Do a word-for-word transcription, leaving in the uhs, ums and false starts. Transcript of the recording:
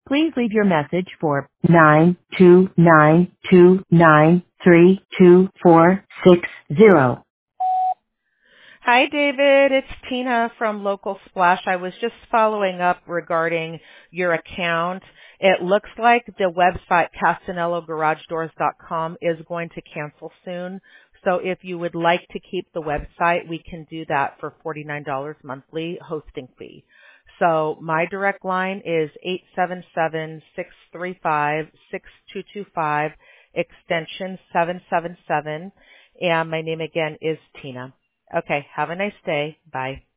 Please leave your message for nine two nine two nine three two four six zero. Hi, David. It's Tina from Local Splash. I was just following up regarding your account. It looks like the website castanello garage doors dot com is going to cancel soon. So if you would like to keep the website, we can do that for forty-nine dollars monthly hosting fee. So my direct line is eight seven seven, six three five, six two two five, extension seven seven seven. And my name again is Tina. Okay, have a nice day. Bye.